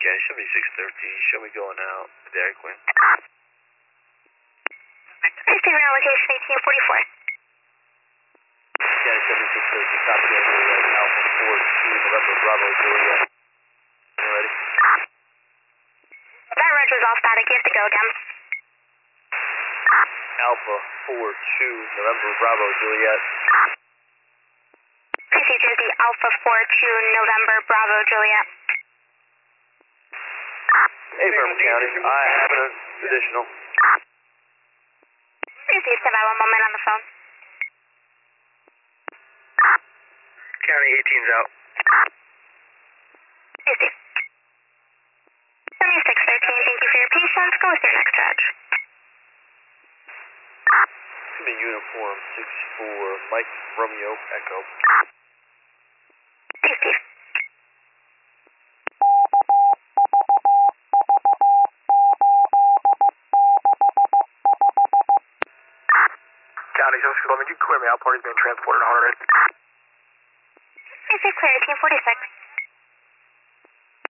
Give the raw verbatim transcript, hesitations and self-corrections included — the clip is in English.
County seventy-six thirteen, show me going out, Dairy Queen. fifty ground location eighteen forty-four. County seventy-six thirteen, copy that, Juliet, Alpha four two, November Bravo, Juliet. You ready? That Roger's all static, you have to go again. Alpha four two, November Bravo, Juliet. Procedure the Alpha four two, November Bravo, Juliet. Hey, Vernon County, I have an additional. Receive by one moment on the phone. County eighteen's out. Receive. seventy-six thirteen, thank you for your patience. Go with your next judge. Give me uniform six four, Mike Romeo Echo. Receive. County seven six eleven, you clear me out, party's being transported to Harnett. Receive clear eighteen forty-six.